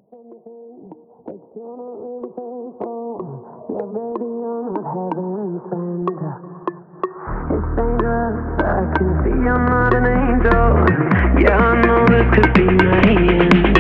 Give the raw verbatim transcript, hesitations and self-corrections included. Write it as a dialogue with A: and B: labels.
A: Yeah, baby, you're not heaven's friend. It's dangerous, I can see I'm not an angel. Yeah, I know this could be my end.